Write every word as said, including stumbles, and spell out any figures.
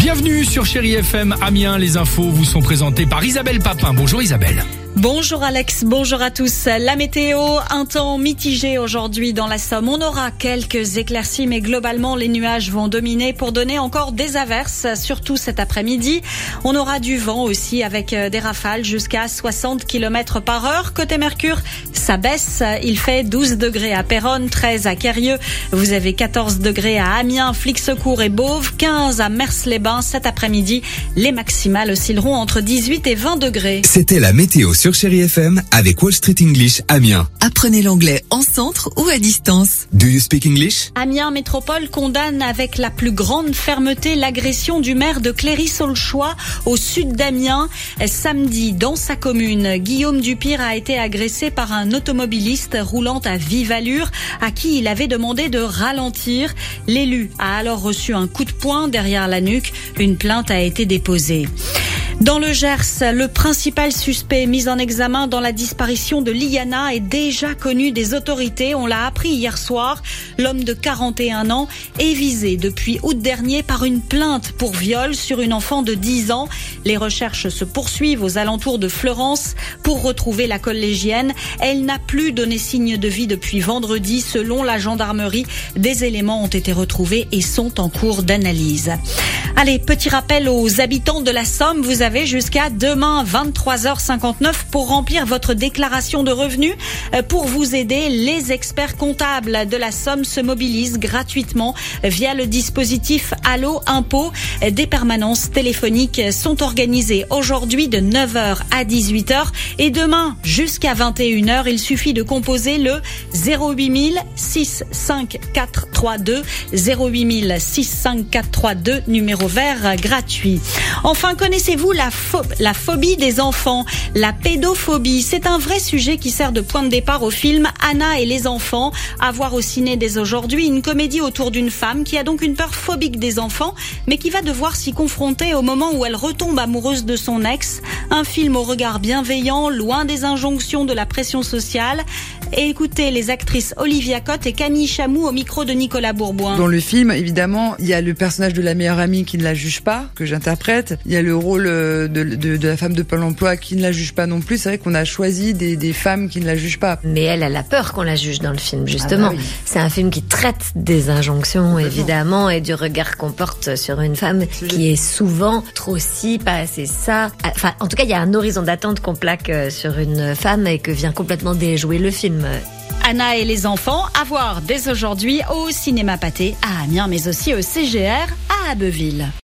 Bienvenue sur Chérie F M Amiens. Les infos vous sont présentées par Isabelle Papin. Bonjour Isabelle. Bonjour Alex, bonjour à tous. La météo, un temps mitigé aujourd'hui dans la Somme. On aura quelques éclaircies, mais globalement les nuages vont dominer pour donner encore des averses, surtout cet après-midi. On aura du vent aussi avec des rafales jusqu'à soixante kilomètres par heure. Côté Mercure, ça baisse. Il fait douze degrés à Péronne, treize à Quérieux. Vous avez quatorze degrés à Amiens, Flixecourt et Beauvais, quinze à Mers-les-Bains. Cet après-midi, les maximales oscilleront entre dix-huit et vingt degrés. C'était la météo sur Chérie F M avec Wall Street English Amiens. Apprenez l'anglais en centre ou à distance. Do you speak English? Amiens Métropole condamne avec la plus grande fermeté l'agression du maire de Cléry-Saulchois au sud d'Amiens. Samedi, dans sa commune, Guillaume Dupire a été agressé par un automobiliste roulant à vive allure à qui il avait demandé de ralentir. L'élu a alors reçu un coup de poing derrière la nuque. Une plainte a été déposée. Dans le Gers, le principal suspect mis en examen dans la disparition de Liana est déjà connu des autorités. On l'a appris hier soir. L'homme de quarante et un ans est visé depuis août dernier par une plainte pour viol sur une enfant de dix ans. Les recherches se poursuivent aux alentours de Fleurance pour retrouver la collégienne. Elle n'a plus donné signe de vie depuis vendredi. Selon la gendarmerie, des éléments ont été retrouvés et sont en cours d'analyse. Allez, petit rappel aux habitants de la Somme. Vous avez jusqu'à demain vingt-trois heures cinquante-neuf pour remplir votre déclaration de revenus. Pour vous aider, les experts comptables de la Somme se mobilisent gratuitement via le dispositif Allo Impôt. Des permanences téléphoniques sont organisées aujourd'hui de neuf heures à dix-huit heures et demain jusqu'à vingt et une heures. Il suffit de composer le zéro huit mille six cinq quatre trois deux, zéro huit mille six cinq quatre trois deux, numéro vert gratuit. Enfin, connaissez-vous la, pho- la phobie des enfants, la pédophobie? C'est un vrai sujet qui sert de point de départ au film Anna et les enfants, à voir au ciné dès aujourd'hui. Une comédie autour d'une femme qui a donc une peur phobique des enfants, mais qui va devoir s'y confronter au moment où elle retombe amoureuse de son ex. Un film au regard bienveillant, loin des injonctions de la pression sociale. Et écoutez les actrices Olivia Cotte et Camille Chamou au micro de Nicolas Bourboin. Dans le film, évidemment, il y a le personnage de la meilleure amie qui ne la juge pas, que j'interprète. Il y a le rôle de, de, de la femme de Pôle emploi qui ne la juge pas non plus. C'est vrai qu'on a choisi des, des femmes qui ne la jugent pas. Mais elle, elle a peur qu'on la juge dans le film, justement. Ah bah oui. C'est un film qui traite des injonctions, évidemment, et du regard qu'on porte sur une femme qui est souvent trop ci, pas assez ça. Enfin, en tout cas, il y a un horizon d'attente qu'on plaque sur une femme et que vient complètement déjouer le film. Anna et les enfants, à voir dès aujourd'hui au Cinéma Pathé à Amiens, mais aussi au C G R à Abbeville.